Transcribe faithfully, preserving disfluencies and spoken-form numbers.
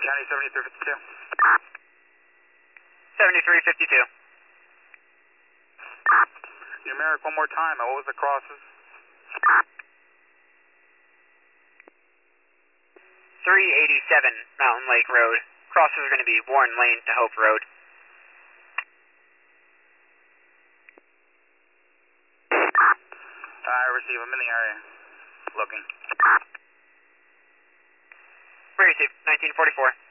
County seventy-three fifty-two. seventy-three fifty-two. Numeric one more time. What was the crosses? three eighty-seven Mountain Lake Road. Crosses are going to be Warren Lane to Hope Road. I receive. I'm in the area. Looking. Where is he? nineteen forty-four.